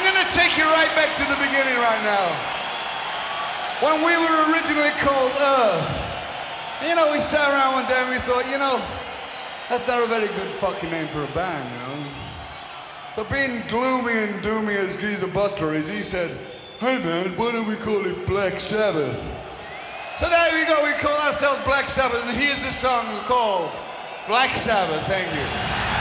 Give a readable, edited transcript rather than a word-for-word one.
gonna take you right back to the beginning right now. When we were originally called Earth. You know, we sat around one day and we thought, you know, that's not a very good fucking name for a band, you know. So being gloomy and doomy as Geezer Buster is, he said, hey man, why don't we call it Black Sabbath? So there we go, we call ourselves Black Sabbath, and here's the song called Black Sabbath. Thank you.